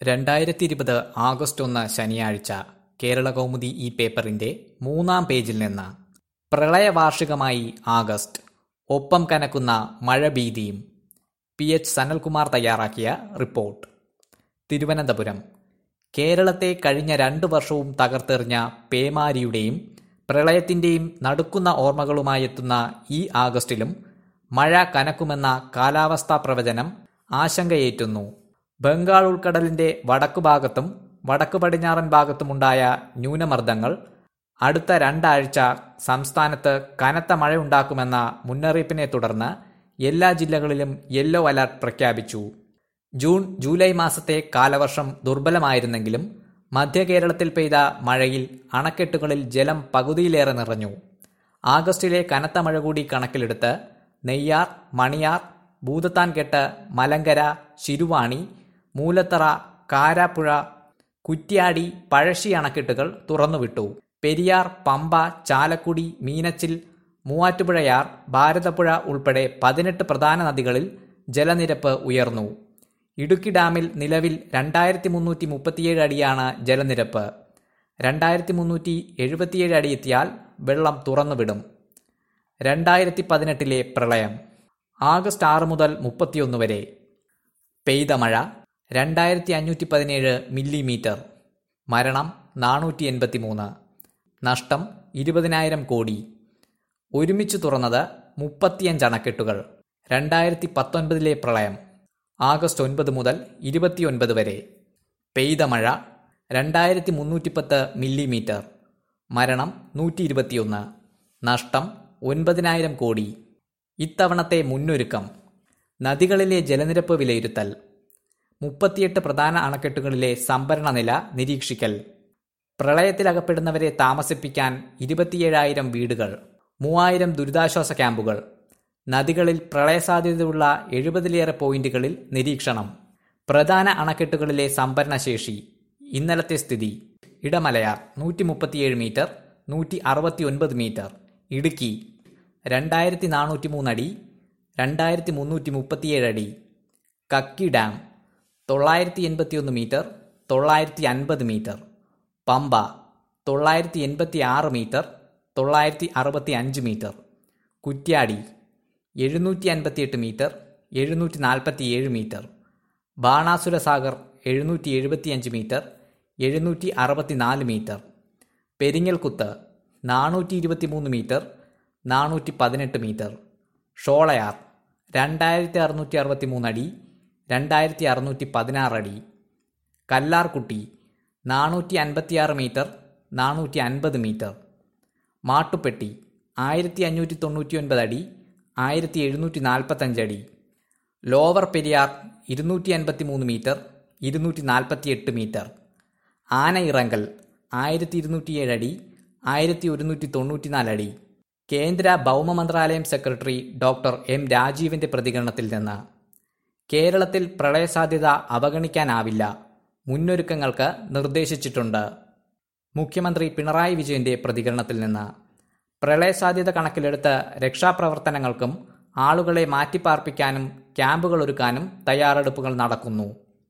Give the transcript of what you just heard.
2020 August 1 ശനിയാഴ്ച കേരളകൗമുദി ഈ പേപ്പറിന്റെ 3-ാം പേജിൽ നിന്ന് പ്രളയവാർഷികമായി ആഗസ്റ്റ്, ഒപ്പം കനക്കുന്ന മഴഭീതിയും. എച്ച് സനൽകുമാർ തയ്യാറാക്കിയ റിപ്പോർട്ട്. തിരുവനന്തപുരം. കേരളത്തെ കഴിഞ്ഞ 2 വർഷവും തകർത്തെറിഞ്ഞ പേമാരിയുടെയും പ്രളയത്തിന്റെയും നടുക്കുന്ന ഓർമ്മകളുമായെത്തുന്ന ഈ ആഗസ്റ്റിലും മഴ കനക്കുമെന്ന കാലാവസ്ഥാ പ്രവചനം ആശങ്കയേറ്റുന്നു. ബംഗാൾ ഉൾക്കടലിന്റെ വടക്കുഭാഗത്തും വടക്കു പടിഞ്ഞാറൻ ഭാഗത്തുമുണ്ടായ ന്യൂനമർദ്ദങ്ങൾ അടുത്ത 2 ആഴ്ച സംസ്ഥാനത്ത് കനത്ത മഴയുണ്ടാക്കുമെന്ന മുന്നറിയിപ്പിനെ തുടർന്ന് എല്ലാ ജില്ലകളിലും യെല്ലോ അലർട്ട് പ്രഖ്യാപിച്ചു. ജൂൺ ജൂലൈ മാസത്തെ കാലവർഷം ദുർബലമായിരുന്നെങ്കിലും മധ്യ കേരളത്തിൽ പെയ്ത മഴയിൽ അണക്കെട്ടുകളിൽ ജലം പകുതിയിലേറെ നിറഞ്ഞു. ആഗസ്റ്റിലെ കനത്ത മഴ കൂടി കണക്കിലെടുത്ത് നെയ്യാർ, മണിയാർ, ഭൂതത്താൻകെട്ട്, മലങ്കര, ശിരുവാണി, മൂലത്തറ, കാരാപ്പുഴ, കുറ്റ്യാടി, പഴശ്ശി അണക്കെട്ടുകൾ തുറന്നുവിട്ടു. പെരിയാർ, പമ്പ, ചാലക്കുടി, മീനച്ചിൽ, മൂവാറ്റുപുഴയാർ, ഭാരതപ്പുഴ ഉൾപ്പെടെ 18 പ്രധാന നദികളിൽ ജലനിരപ്പ് ഉയർന്നു. ഇടുക്കി ഡാമിൽ നിലവിൽ 2337 അടിയാണ് ജലനിരപ്പ്. 2377 അടിയെത്തിയാൽ വെള്ളം തുറന്നുവിടും. 2018 പ്രളയം. ആഗസ്റ്റ് 6 മുതൽ 31 വരെ പെയ്ത മഴ 2517 മില്ലിമീറ്റർ. മരണം 483. നഷ്ടം 20,000 കോടി. ഒരുമിച്ച് തുറന്നത് 35 അണക്കെട്ടുകൾ. 2019 പ്രളയം. ആഗസ്റ്റ് 9 മുതൽ 29 വരെ പെയ്ത മഴ 2310 മില്ലിമീറ്റർ. മരണം 121. നഷ്ടം 9,000 കോടി. ഇത്തവണത്തെ മുന്നൊരുക്കം. നദികളിലെ ജലനിരപ്പ് വിലയിരുത്തൽ. 38 പ്രധാന അണക്കെട്ടുകളിലെ സംഭരണ നില നിരീക്ഷിക്കൽ. പ്രളയത്തിലകപ്പെടുന്നവരെ താമസിപ്പിക്കാൻ 27,000 വീടുകൾ, 3,000 ദുരിതാശ്വാസ ക്യാമ്പുകൾ. നദികളിൽ പ്രളയസാധ്യതയുള്ള 70-ലേറെ പോയിന്റുകളിൽ നിരീക്ഷണം. പ്രധാന അണക്കെട്ടുകളിലെ സംഭരണശേഷി. ഇന്നലത്തെ സ്ഥിതി. Idamalayar 137 metre, 169 metre. ഇടുക്കി 2403 അടി, 2337 അടി. Kakki dam 981 metre, 950 metre. Pamba 986 metre, 965 metre. Kuttiyadi 758 metre, 747 metre. Banasura Sagar 775 metre, 764 metre. Peringalkuthu 423 metre, 418 metre. Sholayar 2663 അടി, 2616 അടി. Kallarkutty 456 metre, 450 metre. മാട്ടുപ്പെട്ടി 1599 അടി, 1745 അടി. Lower Periyar 253 metre, 248 metre. Anayirangal 1207 അടി, 1194 അടി. കേന്ദ്ര ഭൗമ മന്ത്രാലയം സെക്രട്ടറി ഡോക്ടർ എം രാജീവിന്റെ പ്രതികരണത്തിൽ നിന്ന് കേരളത്തിൽ പ്രളയസാധ്യത അവഗണിക്കാനാവില്ല, മുന്നൊരുക്കങ്ങൾക്ക് നിർദ്ദേശിച്ചിട്ടുണ്ട്. മുഖ്യമന്ത്രി പിണറായി വിജയന്റെ പ്രതികരണത്തിൽ നിന്ന് പ്രളയസാധ്യത കണക്കിലെടുത്ത് രക്ഷാപ്രവർത്തനങ്ങൾക്കും ആളുകളെ മാറ്റിപ്പാർപ്പിക്കാനും ക്യാമ്പുകൾ ഒരുക്കാനും തയ്യാറെടുപ്പുകൾ നടക്കുന്നു.